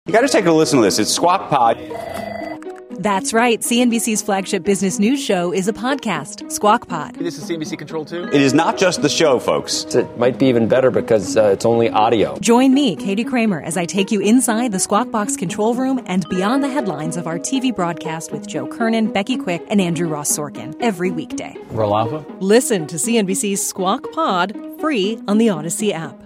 You got to take a listen to this. It's Squawk Pod. That's right. CNBC's flagship business news show is a podcast, Squawk Pod. This is CNBC Control 2? It is not just the show, folks. It might be even better because it's only audio. Join me, Katie Kramer, as I take you inside the Squawk Box control room and beyond the headlines of our TV broadcast with Joe Kernan, Becky Quick, and Andrew Ross Sorkin every weekday. Roll Alpha? Listen to CNBC's Squawk Pod free on the Odyssey app.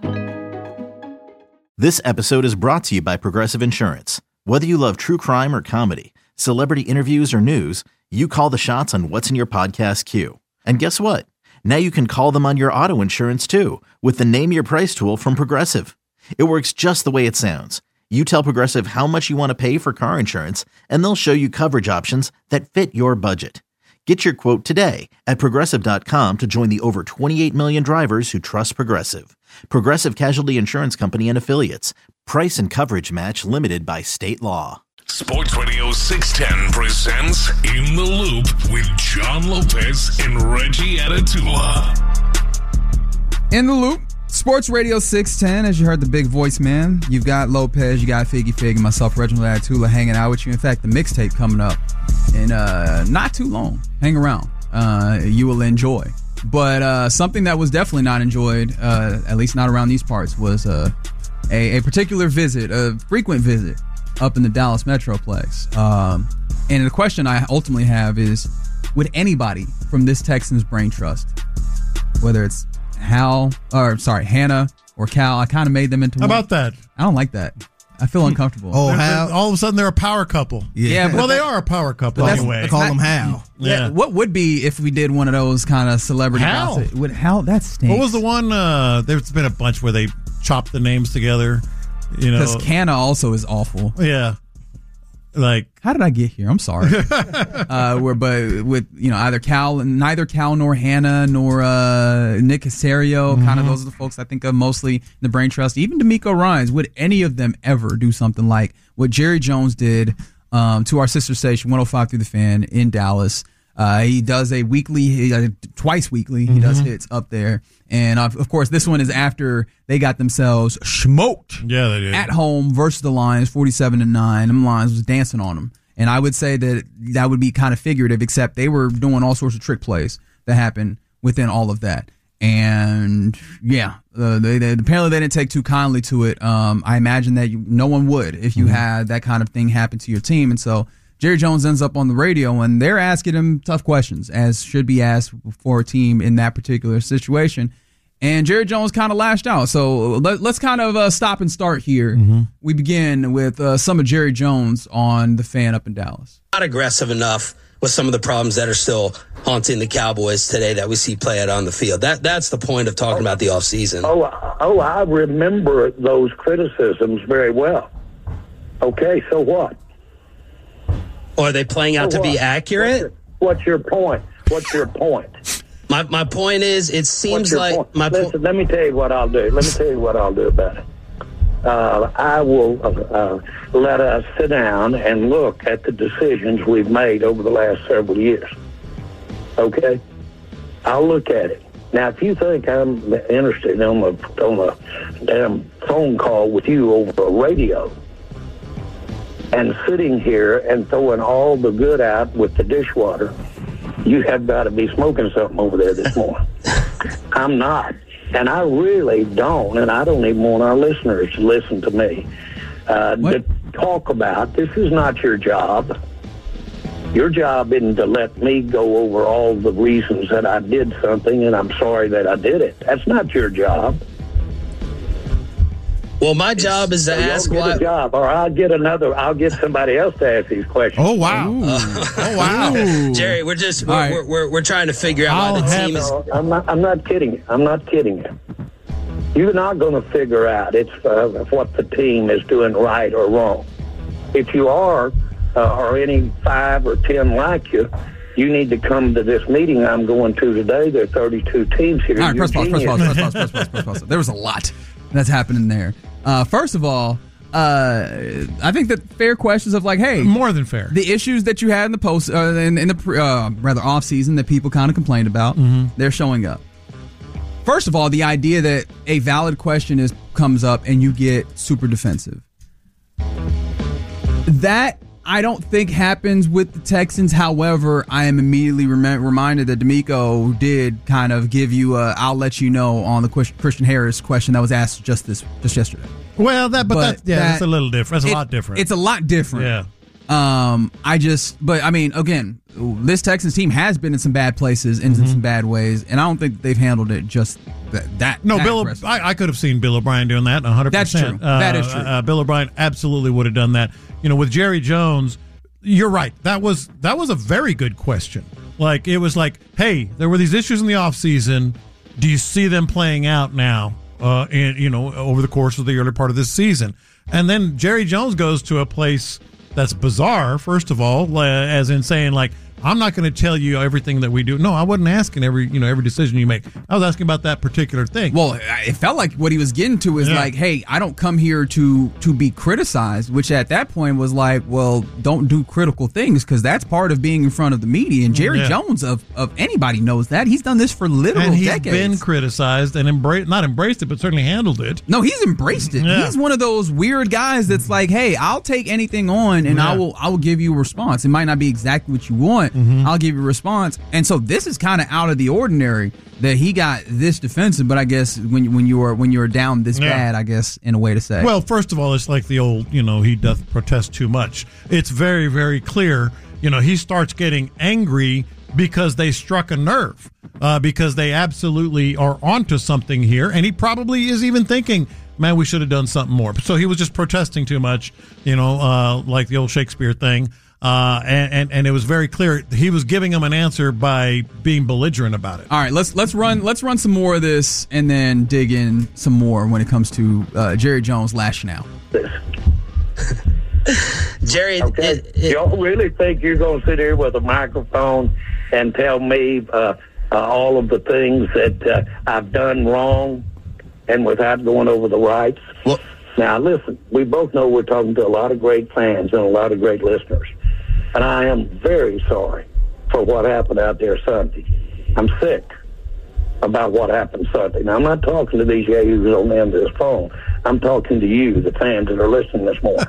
This episode is brought to you by Progressive Insurance. Whether you love true crime or comedy, celebrity interviews or news, you call the shots on what's in your podcast queue. And guess what? Now you can call them on your auto insurance too with the Name Your Price tool from Progressive. It works just the way it sounds. You tell Progressive how much you want to pay for car insurance, and they'll show you coverage options that fit your budget. Get your quote today at Progressive.com to join the over 28 million drivers who trust Progressive. Progressive Casualty Insurance Company and Affiliates. Price and coverage match limited by state law. Sports Radio 610 presents In the Loop with John Lopez and Reggie Atatula. In the Loop, Sports Radio 610, as you heard the big voice man. You've got Lopez, you got Figgy Fig, and myself, Reginald Atatula, hanging out with you. In fact, the mixtape coming up in not too long. Hang around. You will enjoy. But something that was definitely not enjoyed, at least not around these parts, was a particular visit, a frequent visit up in the Dallas Metroplex. And the question I ultimately have is, would anybody from this Texans brain trust, whether it's Hannah or Cal, I kind of made them into one. How about that? I don't like that. I feel uncomfortable. Oh, Hal. All of a sudden, they're a power couple. Yeah. Well, they are a power couple anyway. They call them Hal. Yeah. What would be if we did one of those kind of celebrity Hal. gossip? Would Hal? That stinks. What was the one? There's been a bunch where they chopped the names together. You know, because Canna also is awful. Yeah. Like, how did I get here? I'm sorry. But with neither Cal nor Hannah nor Nick Caserio, kind of those are the folks I think of mostly in the brain trust. Even D'Amico Ryans, would any of them ever do something like what Jerry Jones did to our sister station 105 Through the Fan in Dallas? He does a weekly, twice weekly. He does hits up there, and of course, this one is after they got themselves smoked. Yeah, they did at home versus the Lions, 47-9. Them Lions was dancing on them, and I would say that would be kind of figurative, except they were doing all sorts of trick plays that happened within all of that. And yeah, they apparently they didn't take too kindly to it. I imagine that no one would if you had that kind of thing happen to your team, and so Jerry Jones ends up on the radio, and they're asking him tough questions, as should be asked for a team in that particular situation. And Jerry Jones kind of lashed out. So let's kind of stop and start here. We begin with some of Jerry Jones on the Fan up in Dallas. Not aggressive enough with some of the problems that are still haunting the Cowboys today that we see play out on the field. That's the point of talking about the offseason. Oh, I remember those criticisms very well. Okay, so what? Or are they playing out to be accurate? What's your point? My point is, it seems like Listen, let me tell you what I'll do. About it. I will let us sit down and look at the decisions we've made over the last several years. Okay? I'll look at it. Now, if you think I'm interested on a damn phone call with you over a radio, and sitting here and throwing all the good out with the dishwater, you have got to be smoking something over there this morning. I'm not. And I really don't, and I don't even want our listeners to listen to me, to talk about, this is not your job. Your job isn't to let me go over all the reasons that I did something and I'm sorry that I did it. That's not your job. Well, my job is to ask why. A job, or I'll get somebody else to ask these questions. Oh wow! Oh wow! Jerry, we're trying to figure out why the team is. I'm not kidding you. I'm not kidding you. You're not going to figure out what the team is doing right or wrong. If you are, or any 5 or 10 like you, you need to come to this meeting I'm going to today. There are 32 teams here. All right, press pause. There was a lot that's happening there. First of all, I think that fair questions of like, hey, more than fair, the issues that you had in the post in the rather off season that people kind of complained about, they're showing up. First of all, the idea that a valid question comes up and you get super defensive. That I don't think happens with the Texans. However, I am immediately reminded that D'Amico did kind of give you I'll let you know on the Christian Harris question that was asked just yesterday. Well, that's a little different. That's a lot different. It's a lot different. Yeah. Again, this Texans team has been in some bad places, in some bad ways, and I don't think they've handled it just that. No, that Bill. aggressive. I could have seen Bill O'Brien doing that 100%. That's true. That is true. Bill O'Brien absolutely would have done that. With Jerry Jones, you're right. That was a very good question. Like, it was like, hey, there were these issues in the offseason. Do you see them playing out now? Over the course of the early part of this season, and then Jerry Jones goes to a place that's bizarre. First of all, as in saying, like, I'm not going to tell you everything that we do. No, I wasn't asking every decision you make. I was asking about that particular thing. Well, it felt like what he was getting to is like, hey, I don't come here to be criticized, which at that point was like, well, don't do critical things because that's part of being in front of the media. And Jerry Jones of anybody knows that. He's done this for literal decades. And he's been criticized and not embraced it, but certainly handled it. No, he's embraced it. Yeah. He's one of those weird guys that's like, hey, I'll take anything on and I will give you a response. It might not be exactly what you want. I'll give you a response. And so this is kind of out of the ordinary that he got this defensive, but I guess when you're down this bad, I guess, in a way to say. Well, first of all, it's like the old, he doth protest too much. It's very, very clear, he starts getting angry because they struck a nerve, because they absolutely are onto something here, and he probably is even thinking, man, we should have done something more. So he was just protesting too much, like the old Shakespeare thing. And it was very clear he was giving him an answer by being belligerent about it. All right, let's run some more of this and then dig in some more when it comes to Jerry Jones lashing out. Jerry, okay. Y'all really think you're going to sit here with a microphone and tell me all of the things that I've done wrong and without going over the rights? Well, now, listen, we both know we're talking to a lot of great fans and a lot of great listeners. And I am very sorry for what happened out there Sunday. I'm sick about what happened Sunday. Now, I'm not talking to these yahoos on the end of this phone. I'm talking to you, the fans that are listening this morning.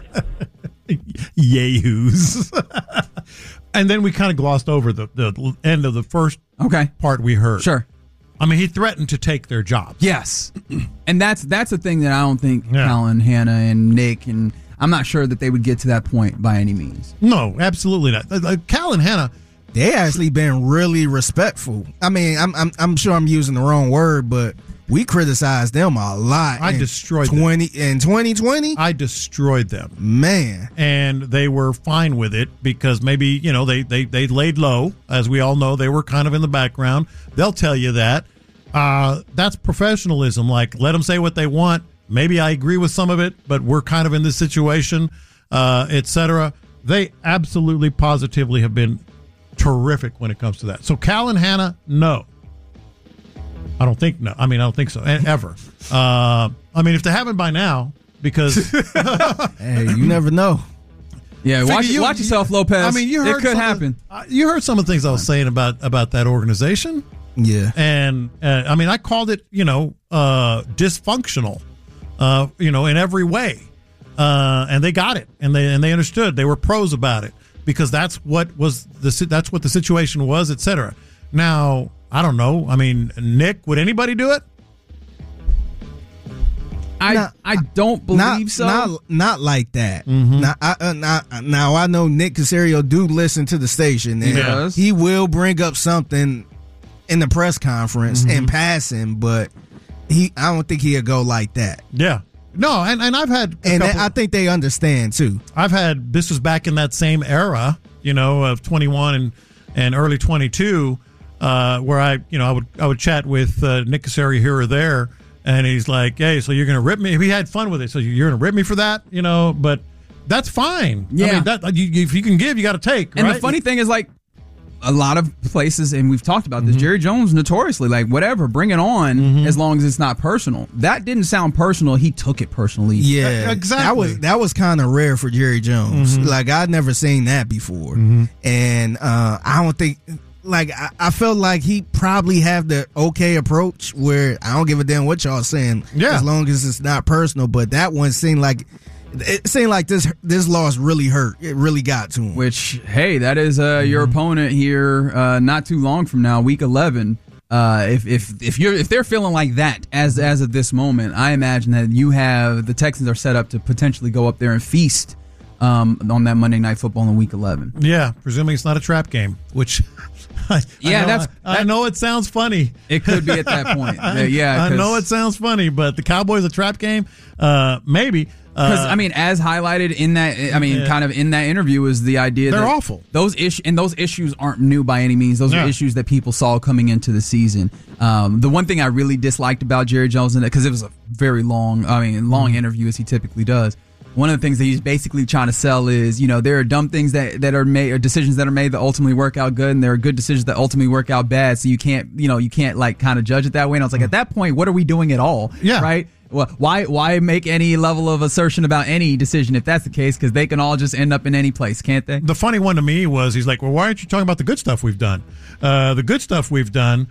Yahoos. And then we kind of glossed over the end of the first part we heard. Sure. I mean, he threatened to take their jobs. Yes. And that's a thing that I don't think Callan, Hannah, and Nick, and I'm not sure that they would get to that point by any means. No, absolutely not. Cal and Hannah, they actually been really respectful. I mean, I'm sure I'm using the wrong word, but we criticized them a lot. I destroyed them. In 2020? I destroyed them. Man. And they were fine with it because maybe, they laid low. As we all know, they were kind of in the background. They'll tell you that. That's professionalism. Like, let them say what they want. Maybe I agree with some of it, but we're kind of in this situation, etc. They absolutely, positively have been terrific when it comes to that. So Cal and Hannah, no. I don't think so, ever. If they haven't by now, because hey, you never know. Yeah, watch yourself, Lopez. I mean, you heard it could happen. You heard some of the things I was saying about that organization. Yeah, and I called it, dysfunctional, in every way, and they got it, and they understood. They were pros about it because that's what the situation was, etc. Now, I don't know. I mean, Nick, would anybody do it? I don't believe so. Not like that. Mm-hmm. Now I know Nick Caserio do listen to the station, and he will bring up something in the press conference and pass him, but I don't think he'll go like that. Yeah. No, and I've had I think they understand too. This was back in that same era, of 21 and early 22. Where I would chat with Nick Caserio here or there, and he's like, "Hey, so you're going to rip me?" He had fun with it, so you're going to rip me for that, But that's fine. Yeah, I mean, if you can give, you got to take. And right? the funny thing is, like, a lot of places, and we've talked about this. Jerry Jones notoriously, like, whatever, bring it on, as long as it's not personal. That didn't sound personal. He took it personally. Yeah, exactly. That was kind of rare for Jerry Jones. Like, I'd never seen that before, and I don't think. Like, I felt like he probably have the okay approach where I don't give a damn what y'all saying as long as it's not personal. But that one seemed like it seemed like this loss really hurt. It really got to him. Which, hey, that is your opponent here not too long from now, week 11. If they're feeling like that as of this moment, I imagine that the Texans are set up to potentially go up there and feast on that Monday Night Football in week 11. Yeah, presuming it's not a trap game, which I know it sounds funny. It could be at that point. Yeah, I know it sounds funny, but the Cowboys a trap game, maybe. Because as highlighted in that, kind of in that interview, is the idea they're that awful. Those issues aren't new by any means. Those are issues that people saw coming into the season. The one thing I really disliked about Jerry Jones, because it was a very long interview as he typically does. One of the things that he's basically trying to sell is, there are dumb things that are made, or decisions that are made that ultimately work out good, and there are good decisions that ultimately work out bad. So you can't like kind of judge it that way. And I was like, at that point, what are we doing at all? Yeah. Right? Well, why make any level of assertion about any decision if that's the case? Because they can all just end up in any place, can't they? The funny one to me was he's like, well, why aren't you talking about the good stuff we've done? The good stuff we've done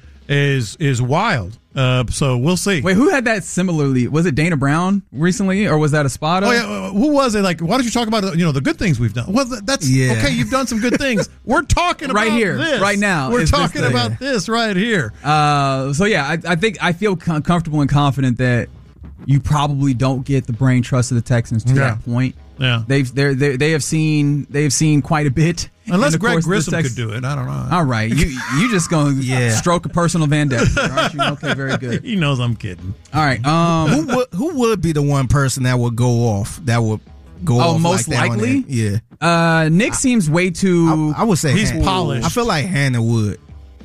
is wild. So we'll see. Wait, who had that similarly? Was it Dana Brown recently, or was that Espada? Oh yeah, who was it? Like, why don't you talk about the good things we've done? Well, that's okay. You've done some good things. We're talking right about here, this right now. We're talking about this right here. So yeah, I think I feel comfortable and confident that you probably don't get the brain trust of the Texans to that point. Yeah, they have seen quite a bit. Unless Greg Grissom could do it, I don't know. All right, you just gonna stroke a personal vendetta, aren't you? Okay, very good. He knows I'm kidding. All right, who would be the one person that would go off? That would go off. Most like likely. Yeah. Nick seems way too. I would say he's polished. I feel like Hannah would.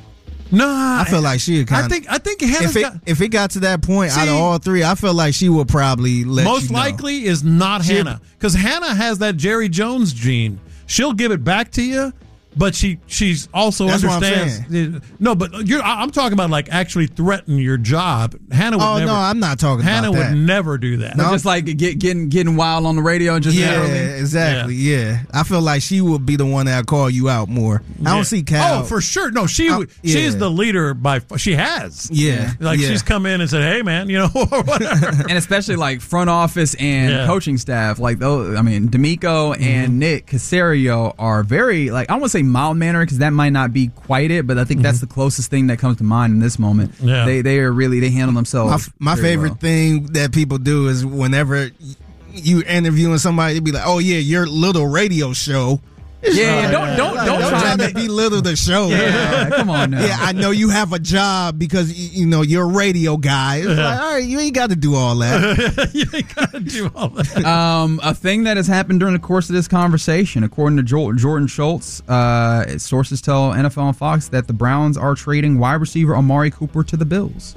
No, I feel like she would kind of. I think Hannah's if it got to that point, out of all three, I feel like she would probably let most you know. likely is not Hannah, because Hannah has that Jerry Jones gene. She'll give it back to you, but she's also That's understands. What I'm saying. No, but I'm talking about like actually threaten your job. Hannah would never. No, I'm not talking Hannah about that. would never do that. No, just like getting wild on the radio and just exactly. Yeah, I feel like she would be the one that call you out more. I don't see Cal. Oh, for sure. No, she's the leader she has. Yeah, she's come in and said, "Hey, man, whatever." And especially like front office and coaching staff, like those. I mean, D'Amico and Nick Caserio are very I don't want to say mild mannered, because that might not be quite it, but I think that's the closest thing that comes to mind in this moment. Yeah. They are really, they handle themselves. My favorite thing that people do is whenever you interviewing somebody, it'd be like, "Oh yeah, your little radio show." Don't try to belittle the show. Yeah, come on now. Yeah, I know you have a job because you're a radio guy. It's like, all right, you ain't got to do all that. You ain't got to do all that. A thing that has happened during the course of this conversation, according to Jordan Schultz, sources tell NFL on Fox that the Browns are trading wide receiver Amari Cooper to the Bills.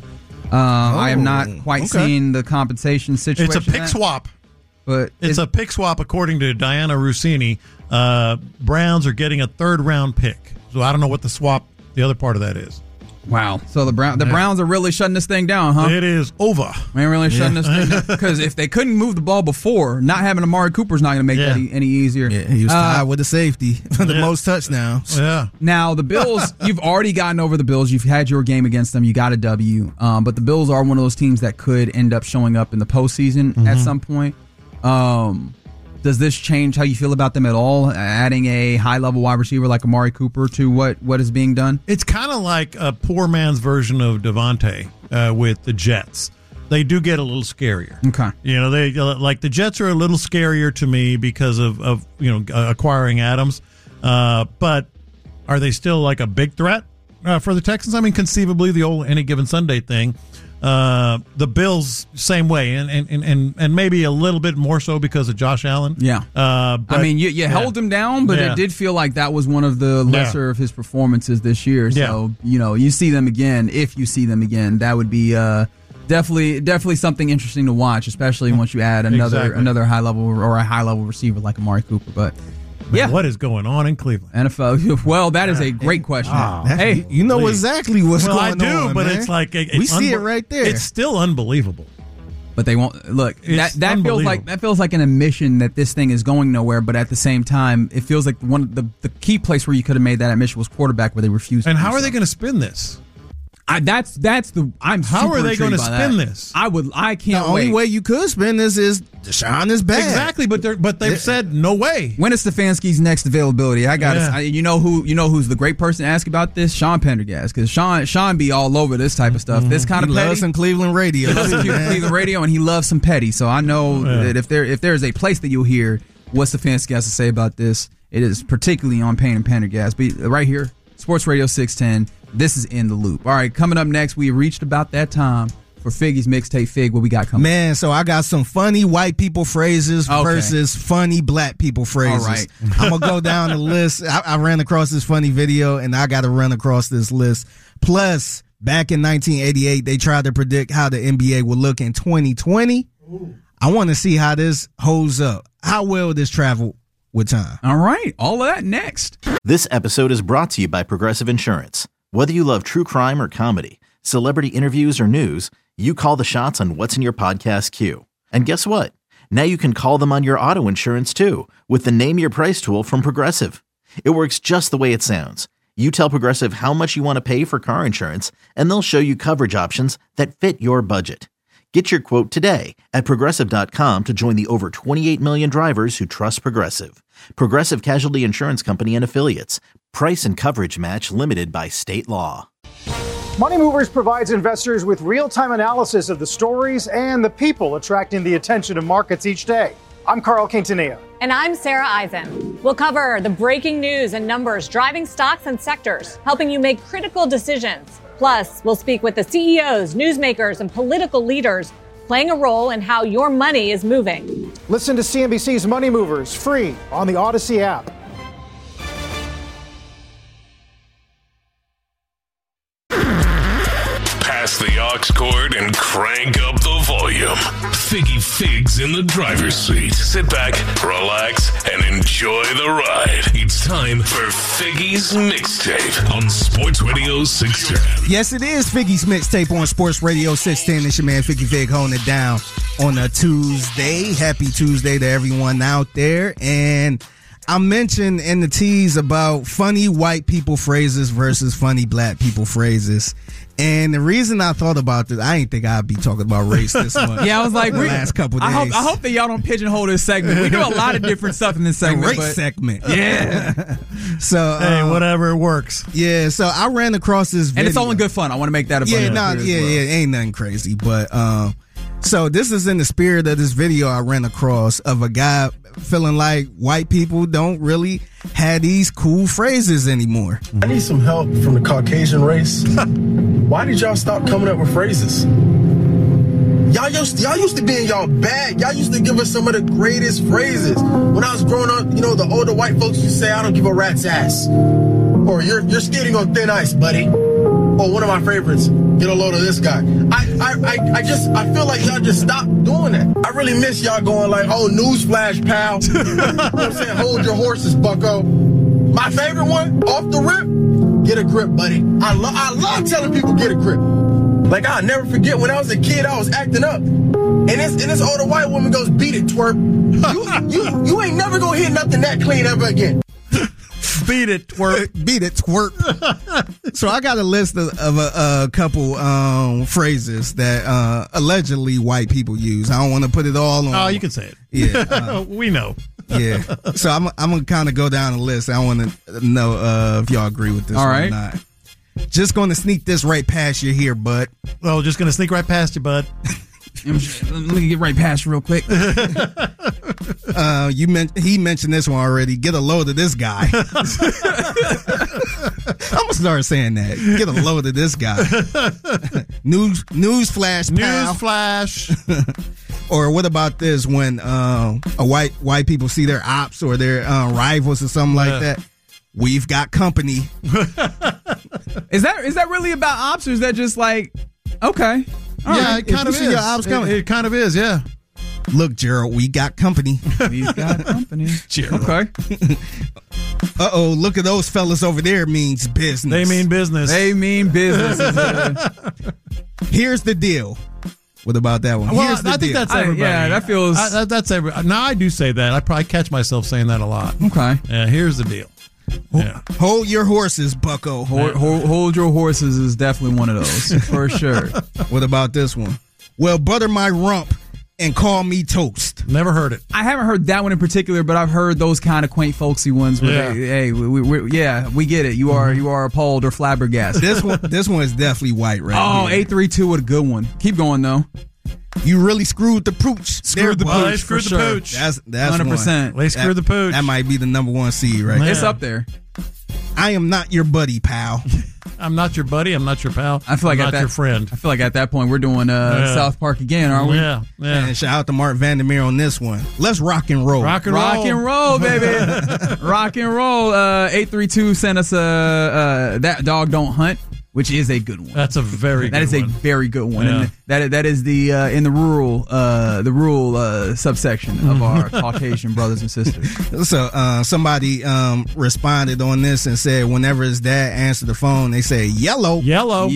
I am not quite seeing the compensation situation. It's a pick swap. But it's a pick swap, according to Diana Rossini. Browns are getting a third-round pick. So I don't know what the other part of that is. Wow. So the Browns are really shutting this thing down, huh? It is over. Man, really shutting this thing down. Because if they couldn't move the ball before, not having Amari Cooper's not going to make that any easier. Yeah, he was tied with the safety for the most touchdowns. Yeah. Now, the Bills, you've already gotten over the Bills. You've had your game against them. You got a W. But the Bills are one of those teams that could end up showing up in the postseason at some point. Does this change how you feel about them at all? Adding a high-level wide receiver like Amari Cooper to what is being done? It's kind of like a poor man's version of Devontae with the Jets. They do get a little scarier. Okay. They like the Jets are a little scarier to me because of acquiring Adams. But are they still like a big threat for the Texans? I mean, conceivably the old any given Sunday thing. The Bills same way, and maybe a little bit more so because of Josh Allen. Yeah, but, I mean, you held him down, but it did feel like that was one of the lesser of his performances this year. So you see them again. If you see them again, that would be definitely something interesting to watch, especially once you add another high level or a high level receiver like Amari Cooper. But. Man, what is going on in Cleveland? NFL. Well, that is a great question. Hey, you know exactly what's going on. I do, but man. It's like we see it right there. It's still unbelievable. But they won't look. That feels like an admission that this thing is going nowhere. But at the same time, it feels like one of the key place where you could have made that admission was quarterback, where they refused. And how are they going to spin this? I'm How are they going to spin this? I can't wait. The only way you could spin this is Deshaun is bad. Exactly, but they've said no way. When is Stefanski's next availability? I got you know who's the great person to ask about this? Sean Pendergast, because Sean be all over this type of stuff. This kind of he petty. loves some Cleveland radio. He loves some Cleveland radio, and he loves some petty. So I know that if there's a place that you'll hear what Stefanski has to say about this, it is particularly on Payne and Pendergast. But right here, Sports Radio 610. This is In the Loop. All right, coming up next, we reached about that time for Figgy's mixtape. Fig, what we got coming? Man, so I got some funny white people phrases versus funny black people phrases. All right. I'm going to go down the list. I ran across this funny video, and I got to run across this list. Plus, back in 1988, they tried to predict how the NBA would look in 2020. Ooh. I want to see how this holds up. How well this travel with time. All right, all of that next. This episode is brought to you by Progressive Insurance. Whether you love true crime or comedy, celebrity interviews or news, you call the shots on what's in your podcast queue. And guess what? Now you can call them on your auto insurance too with the Name Your Price tool from Progressive. It works just the way it sounds. You tell Progressive how much you want to pay for car insurance, and they'll show you coverage options that fit your budget. Get your quote today at Progressive.com to join the over 28 million drivers who trust Progressive. Progressive Casualty Insurance Company and Affiliates. Price and coverage match limited by state law. Money Movers provides investors with real-time analysis of the stories and the people attracting the attention of markets each day. I'm Carl Quintanilla. And I'm Sarah Eisen. We'll cover the breaking news and numbers driving stocks and sectors, helping you make critical decisions. Plus, we'll speak with the CEOs, newsmakers, and political leaders playing a role in how your money is moving. Listen to CNBC's Money Movers free on the Odyssey app. Pass the aux cord and crank up the volume. Figgy Figs in the driver's seat. Sit back, relax, and enjoy the ride. It's time for Figgy's Mixtape on Sports Radio 610. Yes, it is Figgy's Mixtape on Sports Radio 610. It's your man Figgy Fig holding it down on a Tuesday. Happy Tuesday to everyone out there. And I mentioned in the tease about funny white people phrases versus funny black people phrases. And the reason I thought about this, I didn't think I'd be talking about race this month. Yeah, I was like, the last couple days. I hope that y'all don't pigeonhole this segment. We do a lot of different stuff in this segment. The race segment. Yeah. So hey, whatever works. Yeah, so I ran across this video. And it's only good fun. I want to make that a ain't nothing crazy. But so this is in the spirit of this video I ran across of a guy feeling like white people don't really have these cool phrases anymore. I need some help from the Caucasian race. Why did y'all stop coming up with phrases? Y'all used to be in y'all bag. Y'all used to give us some of the greatest phrases. When I was growing up, you know, the older white folks used to say, "I don't give a rat's ass." Or you're skating on thin ice, buddy. Or one of my favorites, "Get a load of this guy." I feel like y'all just stopped doing that. I really miss y'all going like, "Oh, newsflash, pal." You know what I'm saying? "Hold your horses, bucko." My favorite one, off the rip, "Get a grip, buddy." I love telling people get a grip. Like, I'll never forget when I was a kid, I was acting up. And this older white woman goes, "Beat it, twerp." You ain't never gonna hit nothing that clean ever again. Beat it, twerp. Beat it, twerp. So I got a list of a couple phrases that allegedly white people use. I don't want to put it all on. Oh, you can say it. Yeah. We know. Yeah. So I'm going to kind of go down the list. I want to know if y'all agree with this or not. Just going to sneak this right past you here, bud. Well, just going to sneak right past you, bud. Let me get right past you real quick. He mentioned this one already. Get a load of this guy. I'm gonna start saying that. Get a load of this guy. Newsflash, pal. Newsflash. Or what about this when white people see their ops or their rivals or something like that? We've got company. Is that really about ops, or is that just like okay? Yeah, it kind of is. It kind of is, yeah. Look, Gerald, we got company. We've got company. Gerald. Okay. Uh-oh, look at those fellas over there means business. They mean business. They mean business. Here's the deal. What about that one? Well, Here's the I think deal. that's everybody. Yeah, that feels... That's every. Now, I do say that. I probably catch myself saying that a lot. Okay. Yeah, here's the deal. Yeah. Hold your horses, bucko. Hold your horses is definitely one of those, for sure. What about this one? Well, butter my rump and call me toast. Never heard it. I haven't heard that one in particular, but I've heard those kind of quaint, folksy ones where we get it. You are appalled or flabbergasted. This one is definitely white, right? Oh, 832 with a good one. Keep going though. You really screwed the pooch. Screwed the pooch. They screwed the pooch. That's 100%. They screwed the pooch. That might be the number one seed, right? It's up there. I am not your buddy, pal. I'm not your buddy. I'm not your pal. I feel like I'm not your friend. I feel like at that point we're doing South Park again, aren't we? Yeah. And shout out to Mark Vandermeer on this one. Let's rock and roll. Rock and roll, baby. Rock and roll. 832 sent us That Dog Don't Hunt, which is a good one. That's a very good one. That is a very good one. Yeah. And that is the in the rural subsection of our Caucasian brothers and sisters. So somebody responded on this and said whenever his dad answered the phone, they say yellow. Yellow.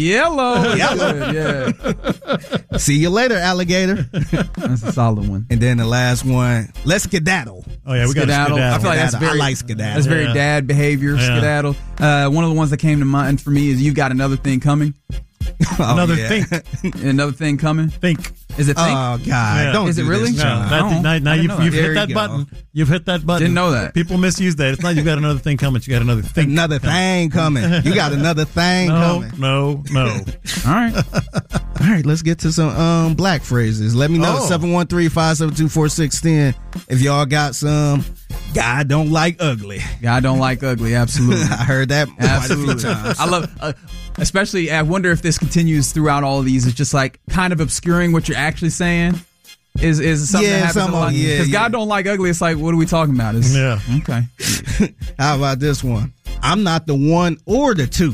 Yeah. See you later, alligator. That's a solid one. And then the last one, let's skedaddle. Oh yeah, we got Skedaddle. skedaddle. I feel like that's very, I like skedaddle. That's very dad behavior. Yeah. Skedaddle. One of the ones that came to mind for me is "You Got Another Thing Coming." Another think. Another thing coming. Think. Is it think? Oh God! Don't Is it do really? this, No, John. now you've hit that go. button. You've hit that button. Didn't know that. People misuse that. It's not you got another thing coming. You got another thing. Another thing coming. You got another thing coming. No. All right. All right, let's get to some black phrases. Let me know 713-572-4610 if y'all got some. God don't like ugly. God don't like ugly. Absolutely. I heard that Absolutely. quite a few times. I love, especially. I wonder if this continues throughout all of these. It's just like kind of obscuring what you're actually saying. Is something that happens a lot. Because God don't like ugly. It's like, what are we talking about? Okay. How about this one? I'm not the one or the two.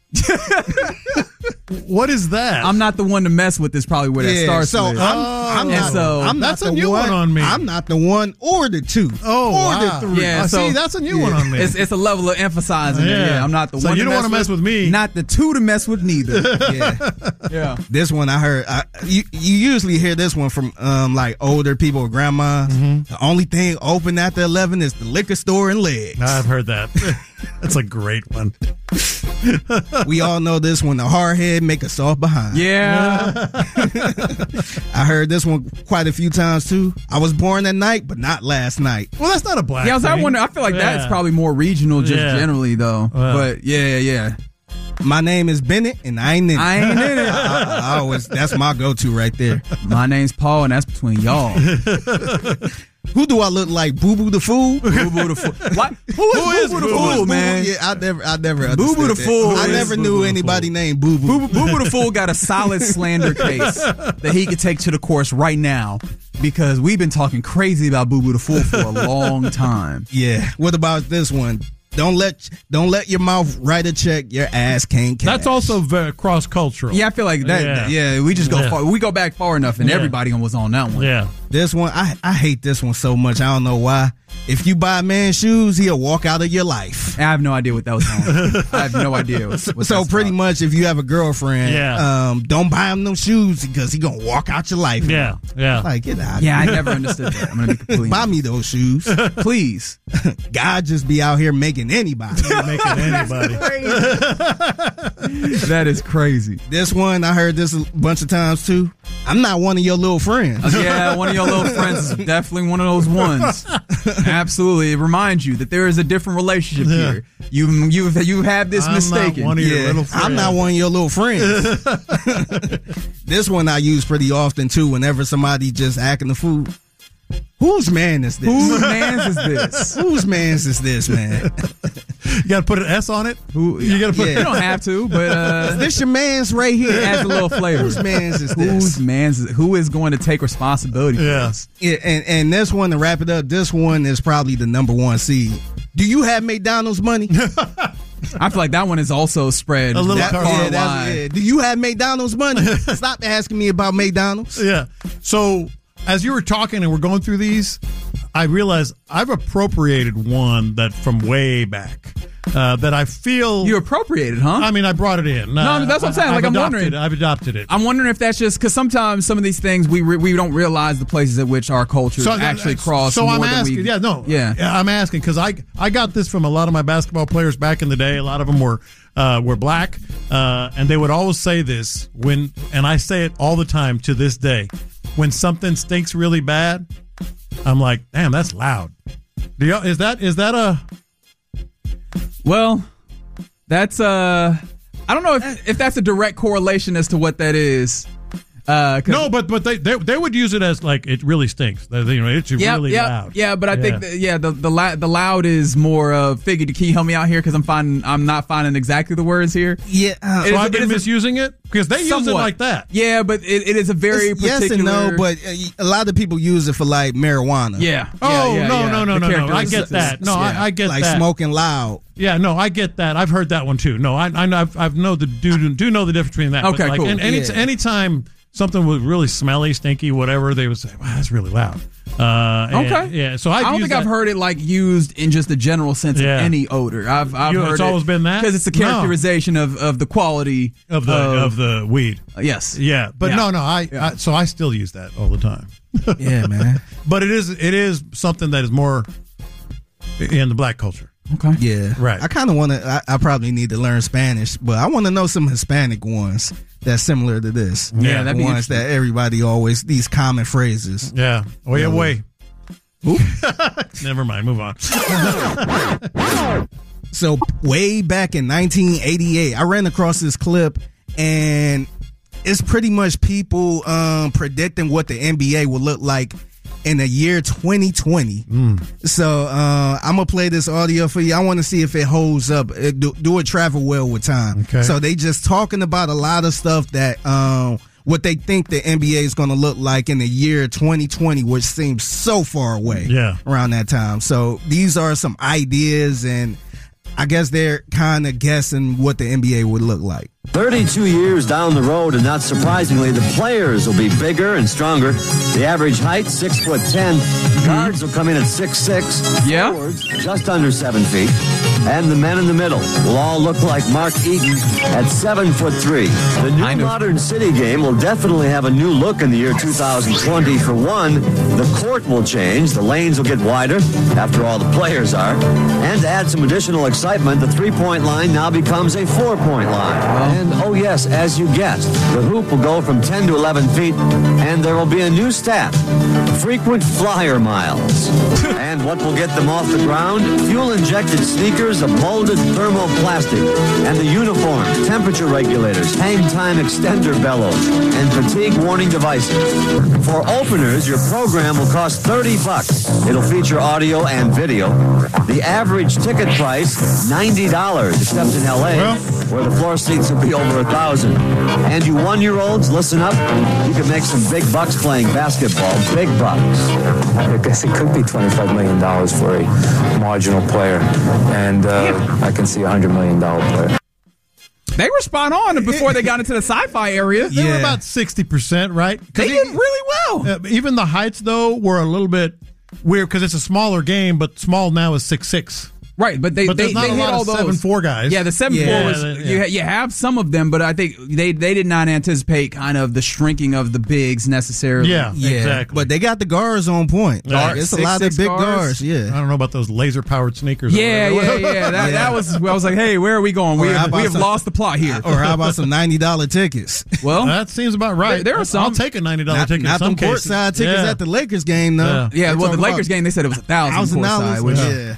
What is that? I'm not the one to mess with. Is probably where that starts. So with. I'm not that's the a new one on me. I'm not the one or the two. Oh, or wow. the three. Yeah, see, that's a new one on me. It's a level of emphasizing. Yeah, I'm not the so one. You to don't want to mess with me. Not the two to mess with neither. Yeah. This one I heard. You usually hear this one from like older people or grandma. The only thing open after 11 is the liquor store and legs. I've heard that. That's a great one. We all know this one. The hard head make a soft behind. Yeah. I heard this one quite a few times too. I was born at night, but not last night. Well, that's not a black. Yeah, I thing. wonder. I feel like that's probably more regional, just generally though. But yeah. My name is Bennett, and I ain't in it. I always, that's my go-to right there. My name's Paul, and that's between y'all. Who do I look like? Boo Boo the Fool? Boo Boo the Fool. What? Who is Boo Boo the Fool, man? Yeah, I never understood Boo Boo the that. Fool. I never knew anybody named Boo Boo. Boo Boo the Fool got a solid slander case that he could take to the courts right now because we've been talking crazy about Boo Boo the Fool for a long time. Yeah. What about this one? Don't let your mouth write a check your ass can't cash. That's also very cross-cultural. Yeah, I feel like that. Yeah, we just go far. We go back far enough, and everybody was on that one. Yeah. This one, I hate this one so much. I don't know why. If you buy a man shoes, he'll walk out of your life. I have no idea what that was on. I have no idea. What So pretty much, if you have a girlfriend, don't buy him them shoes because he gonna walk out your life. Yeah. Like, get out. Yeah, I never understood that. I'm gonna be completely buy me those shoes, please. God just be out here making anybody. That is crazy. This one, I heard this a bunch of times too. I'm not one of your little friends. Yeah, one of your little friends is definitely one of those ones. Absolutely. It reminds you that there is a different relationship here. You have this mistaken. Not one of your little friends. I'm not one of your little friends. This one I use pretty often too whenever somebody just acting the fool. Whose man is this? Whose man's is this? Whose man's is this, man? You got to put an S on it? You got to put. You don't have to, but is this your man's right here? It adds a little flavor. Whose man's is this? Whose man's is, who is going to take responsibility for this? Yeah, and this one, to wrap it up, this one is probably the number one seed. Do you have McDonald's money? I feel like that one is also spread a little far wide. Do you have McDonald's money? Stop asking me about McDonald's. Yeah. So as you were talking and we're going through these, I realized I've appropriated one that from way back. that I feel you appropriated, huh? I mean, I brought it in. No, that's what I'm saying. Like, I'm wondering. I've adopted it. I'm wondering if that's just because sometimes some of these things we don't realize the places at which our cultures actually cross. So more I'm than asking. I'm asking because I got this from a lot of my basketball players back in the day. A lot of them were black, and they would always say this and I say it all the time to this day. When something stinks really bad, I'm like, damn, that's loud. Is that a? Well, that's I don't know if that's a direct correlation as to what that is. No, but they would use it as like it really stinks. It's really loud. Yeah, but I think the loud is more of Figgy. Can you help me out here because I'm not finding exactly the words here. Yeah, so I've been misusing it because they use it like that. Yeah, but it is a very particular. Yes and no, but a lot of people use it for like marijuana. Yeah. No. I get that. No, I get like that. Like smoking loud. Yeah, no, I get that. I've heard that one too. No, I know the know the difference between that. Okay, but cool. And anytime something was really smelly, stinky, whatever, they would say, "Wow, that's really loud." Okay. Yeah. So I don't think I've heard it like used in just the general sense of any odor. I've heard it's always been that because it's a characterization of the quality of the weed. Yes. Yeah. But so I still use that all the time. Yeah, man. But it is something that is more in the black culture. Okay. Yeah. Right. I kind of want to. I probably need to learn Spanish, but I want to know some Hispanic ones that's similar to this. Yeah, that'd be ones that everybody always these common phrases. Yeah. Oye. Never mind. Move on. So way back in 1988, I ran across this clip, and it's pretty much people predicting what the NBA will look like in the year 2020. So I'm gonna play this audio for you. I want to see if it holds up. Do it travel well with time. Okay. So they just talking about a lot of stuff that what they think the NBA is gonna look like in the year 2020, which seems so far away. Yeah. Around that time. So these are some ideas, and I guess they're kind of guessing what the NBA would look like. 32 years down the road, and not surprisingly, the players will be bigger and stronger. The average height, 6'10". Guards will come in at 6'6". Yeah. Forwards, just under 7 feet. And the men in the middle will all look like Mark Eaton at 7'3". The new modern city game will definitely have a new look in the year 2020. For one, the court will change. The lanes will get wider, after all the players are. And to add some additional excitement, the three-point line now becomes a 4-point line. And, oh yes, as you guessed, the hoop will go from 10 to 11 feet, and there will be a new stat, frequent flyer miles. And what will get them off the ground? Fuel-injected sneakers of molded thermoplastic, and the uniform, temperature regulators, hang time extender bellows, and fatigue warning devices. For openers, your program will cost $30. It'll feature audio and video. The average ticket price, $90, except in L.A., where the floor seats will be over 1,000. And you 1-year-olds, listen up. You can make some big bucks playing basketball. Big bucks. I guess it could be $25 million for a marginal player. And I can see a $100 million player. They were spot on before they got into the sci-fi area. They were about 60%, right? They did really well. Even the heights, though, were a little bit weird because it's a smaller game, but small now is 6'6". Right, but they hit all those 7'4" guys. Yeah, the 7'4" was you have some of them, but I think they did not anticipate kind of the shrinking of the bigs necessarily. Yeah, exactly. But they got the guards on point. It's a lot of big guards. Yeah, I don't know about those laser powered sneakers. Yeah. That was. I was like, hey, where are we going? We have lost the plot here. Or how about some $90 tickets? Well, that seems about right. There are some. I'll take a $90 ticket. Not them courtside tickets at the Lakers game though. Yeah, well, the Lakers game they said it was $1,000 courtside.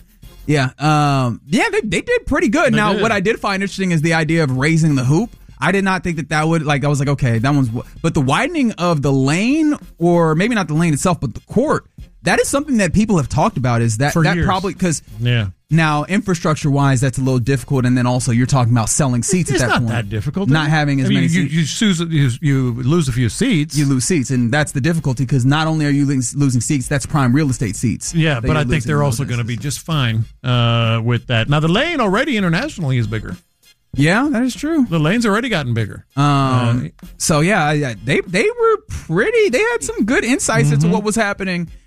Yeah, they did pretty good. Now, what I did find interesting is the idea of raising the hoop. I did not think that would, I was like, okay, that one's, but the widening of the lane, or maybe not the lane itself, but the court, that is something that people have talked about. Is that years. Probably because now infrastructure wise, that's a little difficult, and then also you're talking about selling seats at that point. It's not that difficult. Not having as many seats. You lose a few seats. You lose seats, and that's the difficulty because not only are you losing seats, that's prime real estate seats. Yeah, but I think they're also going to be just fine with that. Now the lane already internationally is bigger. Yeah, that is true. The lane's already gotten bigger. So yeah, they were pretty. They had some good insights into what was happening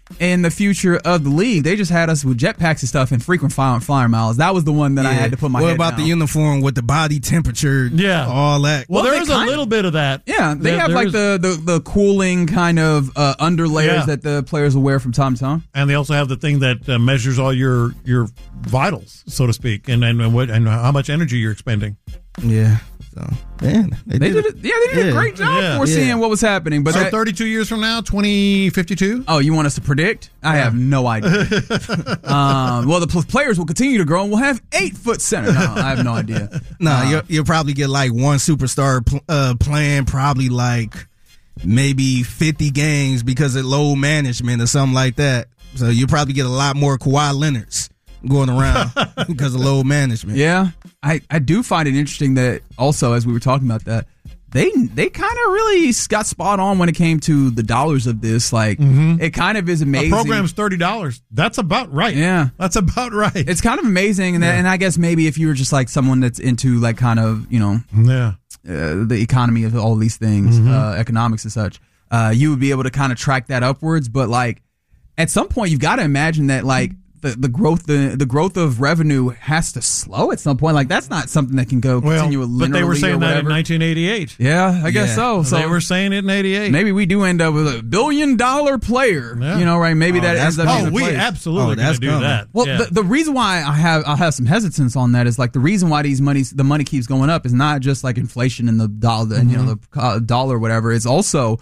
in the future of the league. They just had us with jetpacks and stuff and frequent flyer miles. That was the one that I had to put my head What about down. the uniform with the body temperature? Yeah. All that. Well, there is a little bit of that. Yeah, they have like the cooling kind of underlayers that the players will wear from time to time. And they also have the thing that measures all your vitals, so to speak, and how much energy you're expending. Yeah. So, man, they did a great job foreseeing what was happening. But so 32 years from now, 2052? Oh, you want us to predict? I have no idea. Well, the players will continue to grow and we'll have 8-foot center. No, I have no idea. No, you'll probably get like one superstar playing probably like maybe 50 games because of load management or something like that. So you'll probably get a lot more Kawhi Leonards going around because of load management. Yeah, I do find it interesting that also, as we were talking about that, they kind of really got spot on when it came to the dollars of this. Like, it kind of is amazing. A program's $30. That's about right. Yeah. That's about right. It's kind of amazing. And I guess maybe if you were just like someone that's into like kind of, the economy of all these things, economics and such, you would be able to kind of track that upwards. But like at some point, you've got to imagine that like, the growth of revenue has to slow at some point. Like that's not something that can continue linearly. But they were saying that in 1988. Yeah, I guess so. So they were saying it in 88. Maybe we do end up with $1 billion player. Yeah. Right? Maybe that ends up being the we place. absolutely going to do that. Well, the reason why I'll have some hesitance on that is like the reason why the money keeps going up is not just like inflation and the dollar and the dollar or whatever. It's also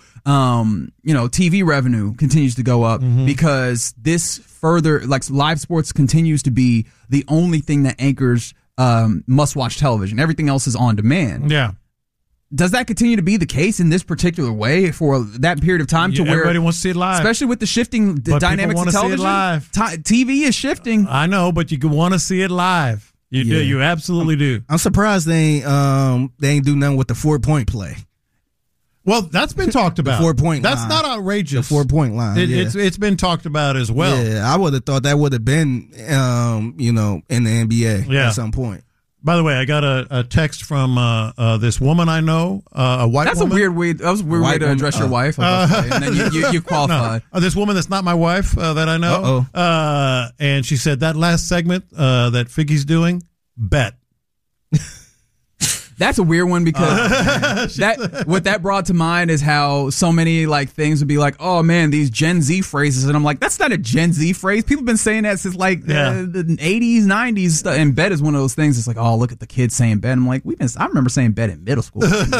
TV revenue continues to go up because this further like live sports continues to be the only thing that anchors must-watch television. Everything else is on demand. Yeah. Does that continue to be the case in this particular way for that period of time to where everybody wants to see it live, especially with the shifting dynamics of television? See it live. TV is shifting. I know, but you want to see it live. You do. You absolutely do. I'm surprised they ain't do nothing with the 4-point play. Well, that's been talked about. The 4-point That's line. not outrageous. The 4-point line. It's been talked about as well. Yeah, I would have thought that would have been, in the NBA at some point. By the way, I got a text from this woman I know, a white That's woman. That was a weird way to address your wife. And then you qualify. No, this woman that's not my wife that I know. And she said that last segment that Figgy's doing, bet. That's a weird one because what that brought to mind is how so many like things would be like, oh man, these Gen Z phrases, and I'm like, that's not a Gen Z phrase. People have been saying that since like the 80s, 90s, and bet is one of those things. It's like, oh, look at the kids saying bet. I'm like, I remember saying bet in middle school. That's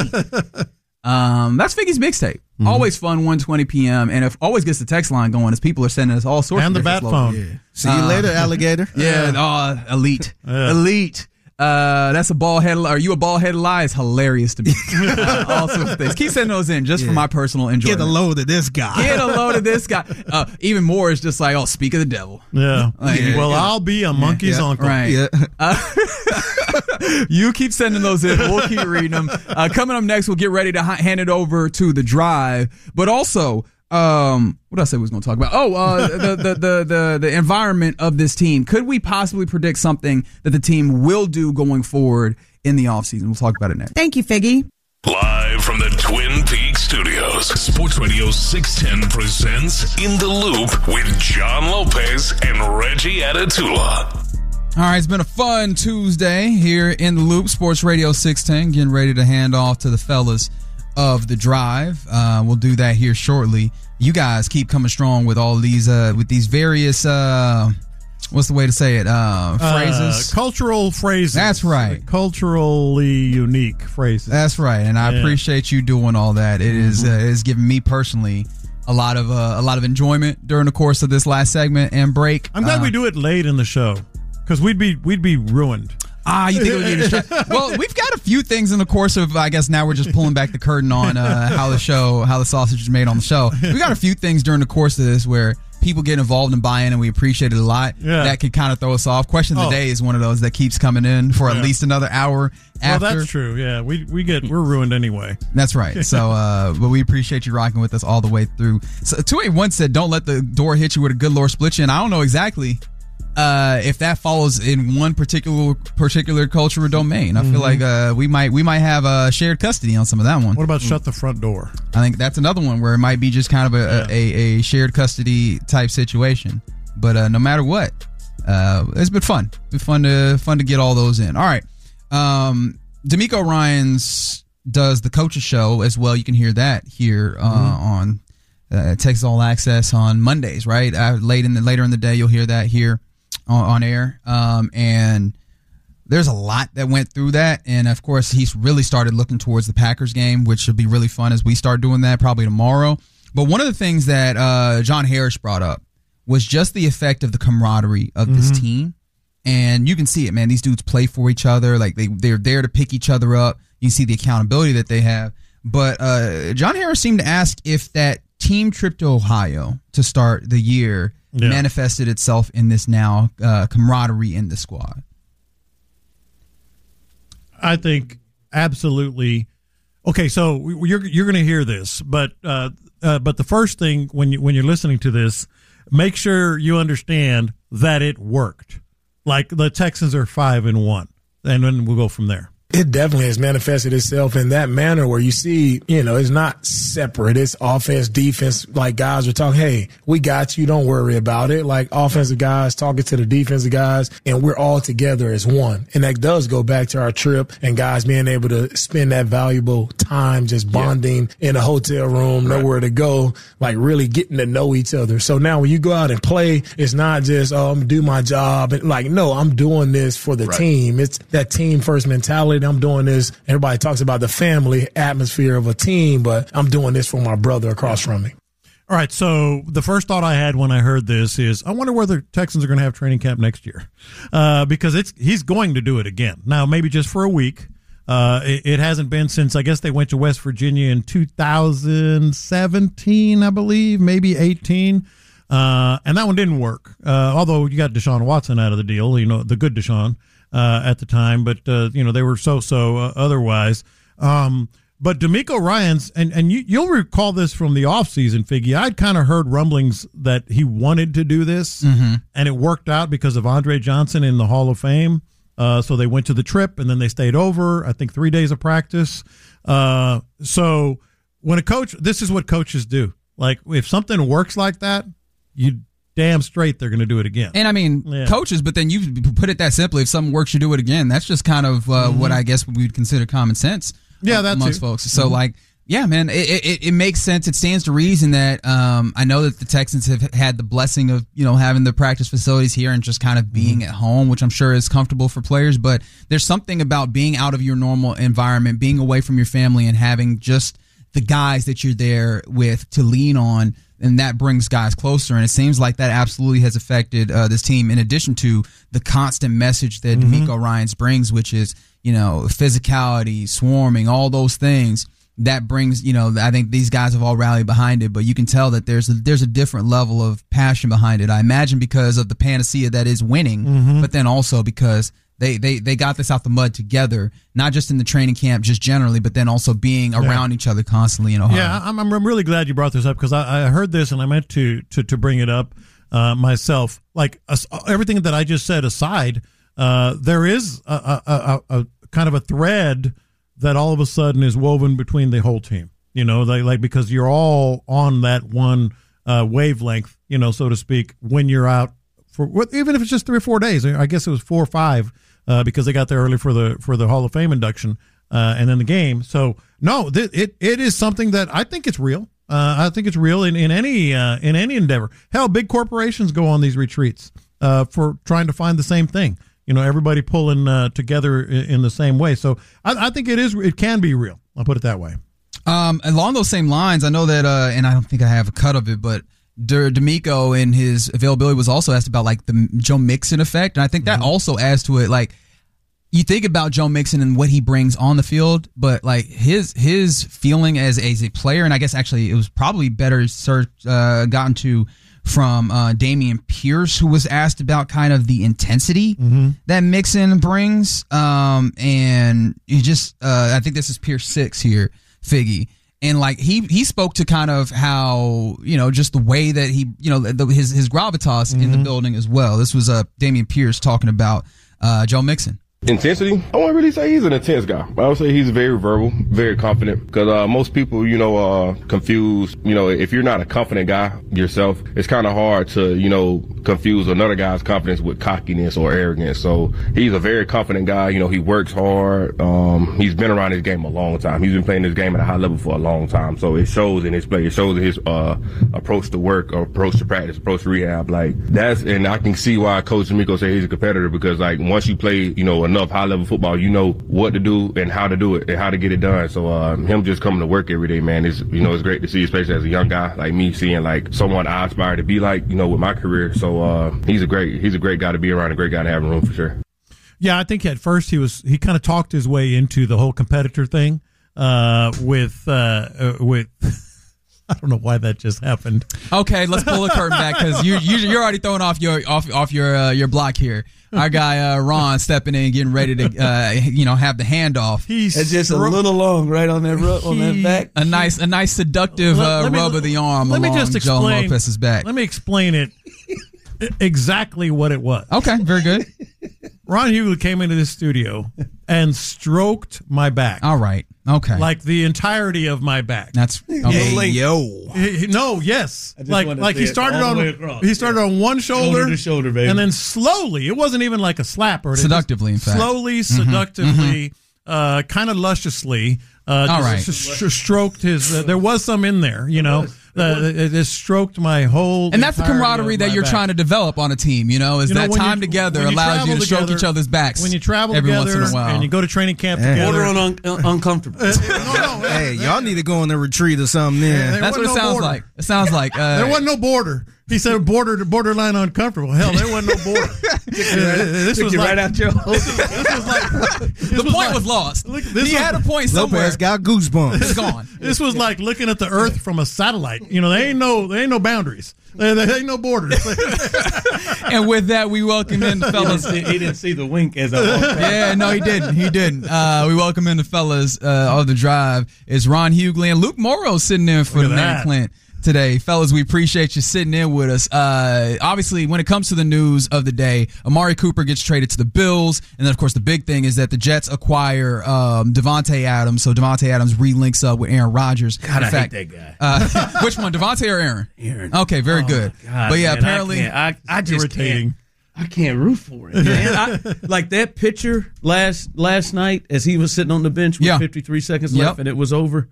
Figgy's mixtape. Always fun, 1:20 p.m. and always gets the text line going as people are sending us all sorts and of the bat phone. Yeah. See you later, alligator. Yeah, elite. That's a bald head. Are you a bald headed lie? It's hilarious to me. All sorts of things. Keep sending those in just for my personal enjoyment. Get a load of this guy. Get a load of this guy. Even more is just like, oh, speak of the devil. Yeah. I'll be a monkey's uncle. Right. Yeah. You keep sending those in. We'll keep reading them. Coming up next, we'll get ready to hand it over to the drive, but also. What did I say we was going to talk about? The environment of this team. Could we possibly predict something that the team will do going forward in the offseason? We'll talk about it next. Thank you, Figgy. Live from the Twin Peaks studios, Sports Radio 610 presents In the Loop with John Lopez and Reggie Atatula. All right, it's been a fun Tuesday here in the Loop, Sports Radio 610, getting ready to hand off to the fellas of the drive. We'll do that here shortly. You guys keep coming strong with all these with these various what's the way to say it, phrases, cultural phrases. That's right, culturally unique phrases. That's right, and I appreciate you doing all that. It is giving me personally a lot of enjoyment during the course of this last segment and break. I'm glad we do it late in the show because we'd be ruined. You think it would be distracting? Well, we've got a few things in the course of, I guess now we're just pulling back the curtain on how the sausage is made on the show. We got a few things during the course of this where people get involved and buy in, and we appreciate it a lot. Yeah. That can kind of throw us off. Question of the day is one of those that keeps coming in for at least another hour after. Well, that's true. Yeah, we're ruined anyway. That's right. So, but we appreciate you rocking with us all the way through. So 281 said, "Don't let the door hit you with a good Lord split you." And I don't know exactly if that follows in one particular cultural domain. I feel like we might have a shared custody on some of that one. What about shut the front door? I think that's another one where it might be just kind of a shared custody type situation. But no matter what, it's been fun. It's been fun to get all those in. All right. D'Amico Ryans does the Coaches Show as well. You can hear that here on Texas All Access on Mondays, right? Later in the day, you'll hear that here on air. And there's a lot that went through that. And, of course, he's really started looking towards the Packers game, which should be really fun as we start doing that probably tomorrow. But one of the things that John Harris brought up was just the effect of the camaraderie of this team. And you can see it, man. These dudes play for each other. Like, they're there to pick each other up. You see the accountability that they have. But John Harris seemed to ask if that team trip to Ohio to start the year manifested itself in this now camaraderie in the squad. I think absolutely. Okay, so you're going to hear this, but the first thing when you're listening to this, make sure you understand that it worked. Like the Texans are 5-1, and then we'll go from there. It definitely has manifested itself in that manner where you see, it's not separate. It's offense, defense. Like guys are talking, hey, we got you. Don't worry about it. Like offensive guys talking to the defensive guys, and we're all together as one. And that does go back to our trip and guys being able to spend that valuable time just bonding in a hotel room, nowhere to go, like really getting to know each other. So now when you go out and play, it's not just, I'm going to do my job. Like, no, I'm doing this for the team. It's that team first mentality. I'm doing this. Everybody talks about the family atmosphere of a team, but I'm doing this for my brother across from me. All right, so the first thought I had when I heard this is, I wonder whether Texans are going to have training camp next year, because he's going to do it again. Now, maybe just for a week. It hasn't been since, I guess they went to West Virginia in 2017, I believe, maybe 18. And that one didn't work, although you got Deshaun Watson out of the deal, the good Deshaun. At the time, but they were so otherwise. But D'Amico Ryans, and you'll recall this from the offseason, Figgy. I'd kind of heard rumblings that he wanted to do this, and it worked out because of Andre Johnson in the Hall of Fame. So they went to the trip, and then they stayed over, I think 3 days of practice. So when this is what coaches do. Like, if something works like that, you damn straight they're going to do it again. And I mean, coaches, but then you put it that simply, if something works, you do it again. That's just kind of what I guess we would consider common sense amongst folks. So man, it makes sense. It stands to reason that I know that the Texans have had the blessing of, having the practice facilities here and just kind of being at home, which I'm sure is comfortable for players. But there's something about being out of your normal environment, being away from your family, and having just the guys that you're there with to lean on. And that brings guys closer, and it seems like that absolutely has affected this team, in addition to the constant message that D'Amico Ryans brings, which is, physicality, swarming, all those things. That brings, I think these guys have all rallied behind it, but you can tell that there's a different level of passion behind it. I imagine because of the panacea that is winning, but then also because they got this out the mud together, not just in the training camp, just generally, but then also being around each other constantly in Ohio. Yeah, I'm really glad you brought this up, because I heard this and I meant to bring it up myself. Like, everything that I just said aside, there is a kind of a thread that all of a sudden is woven between the whole team. Because you're all on that one wavelength, so to speak, when you're out for even if it's just 3 or 4 days. I guess it was 4 or 5. Because they got there early for the Hall of Fame induction and then the game. So no, it is something that I think it's real. I think it's real in any endeavor. Hell, big corporations go on these retreats for trying to find the same thing. Everybody pulling together in the same way. So I think it can be real. I'll put it that way. Along those same lines, I know that, and I don't think I have a cut of it, but D'Amico in his availability was also asked about like the Joe Mixon effect, and I think that also adds to it. Like, you think about Joe Mixon and what he brings on the field, but like his feeling as a player, and I guess actually it was probably better gotten to from Dameon Pierce, who was asked about kind of the intensity that Mixon brings, and he just I think this is Pierce 6 here, Figgy. And like he spoke to kind of how, just the way that he, his gravitas in the building as well. This was Damian Pierce talking about Joe Mixon. Intensity? I won't really say he's an intense guy. I would say he's very verbal, very confident. Because most people, confuse, if you're not a confident guy yourself, it's kind of hard to, confuse another guy's confidence with cockiness or arrogance. So he's a very confident guy. He works hard. He's been around this game a long time. He's been playing this game at a high level for a long time. So it shows in his play. It shows in his approach to work, or approach to practice, approach to rehab. And I can see why Coach D'Amico said he's a competitor, because once you play, enough high-level football, you know what to do and how to do it and how to get it done. So him just coming to work every day, man, it's great to see, especially as a young guy like me, seeing someone I aspire to be like, with my career. So he's a great guy to be around, a great guy to have in the room for sure. Yeah, I think at first he kind of talked his way into the whole competitor thing with I don't know why that just happened. Okay, let's pull the curtain back, because you're already throwing off your block here. Our guy Ron stepping in, getting ready to have the handoff. It's just a little long, right on that back. A nice seductive rub of the arm along Joe Lopez's back. Let me explain it exactly what it was. Okay, very good. Ron Hughley came into this studio and stroked my back. All right. Okay. Like the entirety of my back. That's okay. Yes. Like he started on one shoulder to shoulder, baby. And then slowly, it wasn't even like a slap or anything. Seductively, in fact. Slowly, seductively, kind of lusciously, stroked his. There was some in there, It stroked my whole. And that's the camaraderie that you're trying to develop on a team. Is that time together allows you to stroke each other's backs. When you travel every together once in a while, and you go to training camp together, border on uncomfortable. Hey, y'all need to go on a retreat or something. Then that's what it sounds like. It sounds like there wasn't no border. He said borderline uncomfortable. Hell, there wasn't no border. This was right out your hole. The point was lost. He had a point somewhere. Lopez got goosebumps. It's gone. This was like looking at the Earth from a satellite. There ain't no boundaries. There ain't no borders. And with that, we welcome in the fellas. He didn't see the wink as I walked. Yeah, no, he didn't. We welcome in the fellas of the drive. It's Ron Hughley and Luke Morrow sitting in for Nate Clint today. Fellas, we appreciate you sitting in with us. Obviously, when it comes to the news of the day, Amari Cooper gets traded to the Bills, and then, of course, the big thing is that the Jets acquire Davante Adams, so Davante Adams relinks up with Aaron Rodgers. God, I hate that guy. Which one, Davante or Aaron? Aaron. Okay, very good. God, but yeah, man, apparently... I just irritating. I can't root for him, man. Like that picture last night as he was sitting on the bench with 53 seconds left and it was over,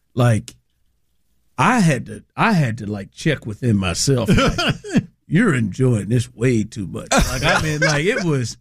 I had to like check within myself. Like, you're enjoying this way too much. It was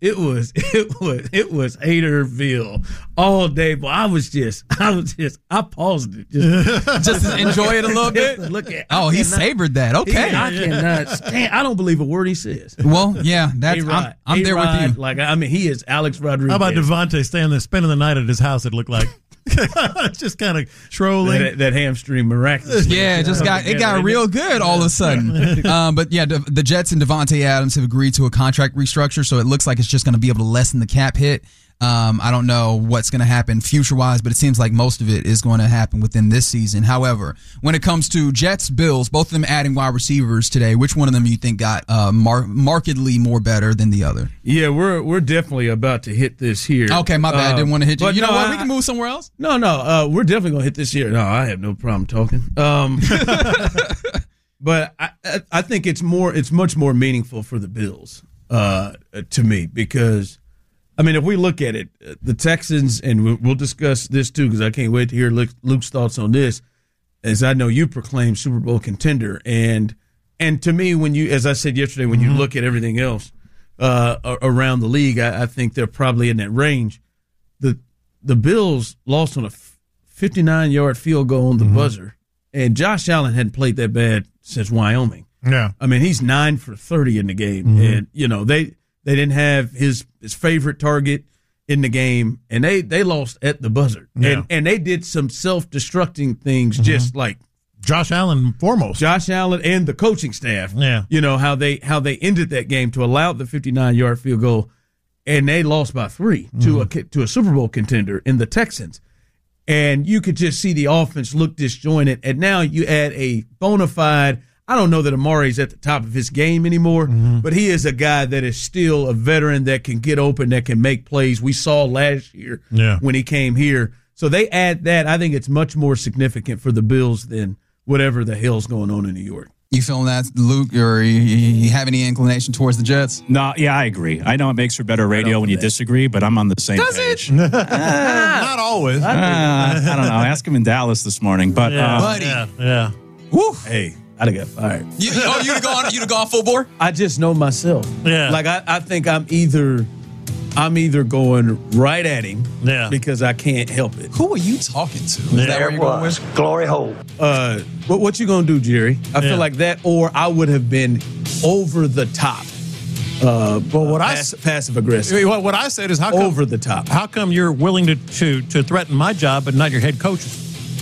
Haterville all day. But I paused it just to enjoy it a little bit. Look at he savored that. Okay, I cannot stand. I don't believe a word he says. Well, yeah, I'm there with you. He is Alex Rodriguez. How about Davante spending the night at his house? It looked like. Just kind of trolling that hamstring miraculously. Yeah, it got real good all of a sudden. But yeah, the Jets and Davante Adams have agreed to a contract restructure, so it looks like it's just going to be able to lessen the cap hit. I don't know what's going to happen future-wise, but it seems like most of it is going to happen within this season. However, when it comes to Jets, Bills, both of them adding wide receivers today, which one of them you think got markedly more better than the other? Yeah, we're definitely about to hit this here. Okay, my bad. I didn't want to hit you. You know what? We can move somewhere else? No. We're definitely going to hit this here. No, I have no problem talking. But I think it's much more meaningful for the Bills to me because – I mean, if we look at it, the Texans, and we'll discuss this too because I can't wait to hear Luke's thoughts on this, as I know you proclaim Super Bowl contender. And to me, when you, as I said yesterday, when you look at everything else around the league, I think they're probably in that range. The Bills lost on a 59-yard field goal on the buzzer, and Josh Allen hadn't played that bad since Wyoming. Yeah. I mean, he's 9 for 30 in the game, and, they didn't have his favorite target in the game, and they lost at the buzzer. Yeah. And they did some self-destructing things just like Josh Allen foremost. Josh Allen and the coaching staff. Yeah. How they ended that game to allow the 59-yard field goal, and they lost by 3 to a Super Bowl contender in the Texans. and you could just see the offense look disjointed. And now you add a bona fide, I don't know that Amari's at the top of his game anymore, but he is a guy that is still a veteran that can get open, that can make plays. We saw last year when he came here. So they add that. I think it's much more significant for the Bills than whatever the hell's going on in New York. You feeling that, Luke, or you have any inclination towards the Jets? No, yeah, I agree. I know it makes for better radio when you disagree, but I'm on the same page. Not always. I don't know. Ask him in Dallas this morning. But buddy. Yeah. Woo. Hey, I'd have got fired. You'd have gone full bore? I just know myself. Yeah. Like, I think I'm either going right at him because I can't help it. Who are you talking to? Is that where you're going with? Glory hole. What you gonna do, Jerry? I feel like that, or I would have been over the top. Passive aggressive. What I said is, how come, over the top? How come you're willing to threaten my job but not your head coach's?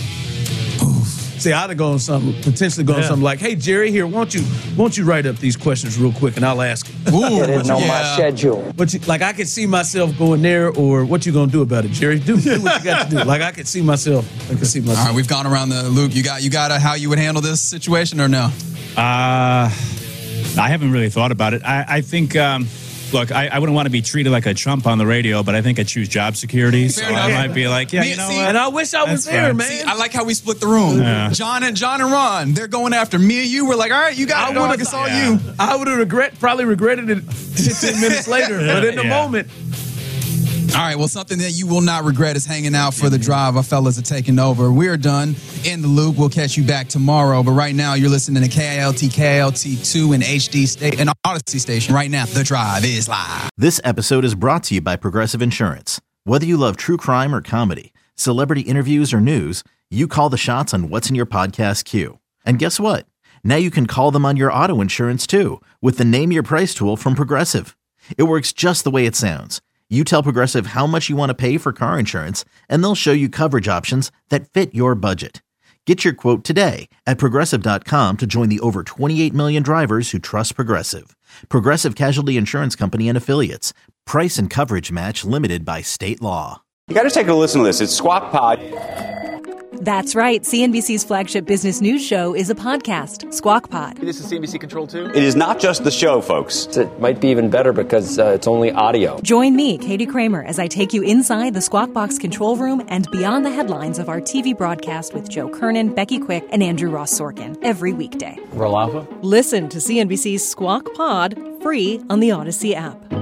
See, I'd have gone potentially something like, "Hey, Jerry, here, won't you write up these questions real quick, and I'll ask them." It isn't on my schedule. But I could see myself going there, or what you gonna do about it, Jerry? Do what you got to do. Like I could see myself. All right, we've gone around the loop. You got how you would handle this situation, or no? I haven't really thought about it. I think. Look, I wouldn't want to be treated like a Trump on the radio, but I think I choose job security. So I might be like, you know what? And I wish I was there, man. See, I like how we split the room. Yeah. John and Ron, they're going after me and you. We're like, all right, you got it, dog. It's all you. I would have probably regretted it 15 minutes later, but in the moment. All right, well, something that you will not regret is hanging out for the drive. Our fellas are taking over. We're done in the loop. We'll catch you back tomorrow. But right now, you're listening to KLT2 and HD and Odyssey Station. Right now, the drive is live. This episode is brought to you by Progressive Insurance. Whether you love true crime or comedy, celebrity interviews or news, you call the shots on what's in your podcast queue. And guess what? Now you can call them on your auto insurance too with the Name Your Price tool from Progressive. It works just the way it sounds. You tell Progressive how much you want to pay for car insurance, and they'll show you coverage options that fit your budget. Get your quote today at Progressive.com to join the over 28 million drivers who trust Progressive. Progressive Casualty Insurance Company and Affiliates. Price and coverage match limited by state law. You got to take a listen to this. It's Squawk Pod. That's right. CNBC's flagship business news show is a podcast, Squawk Pod. This is CNBC Control 2? It is not just the show, folks. It might be even better because it's only audio. Join me, Katie Kramer, as I take you inside the Squawk Box control room and beyond the headlines of our TV broadcast with Joe Kernan, Becky Quick, and Andrew Ross Sorkin every weekday. Roll Alpha? Listen to CNBC's Squawk Pod free on the Odyssey app.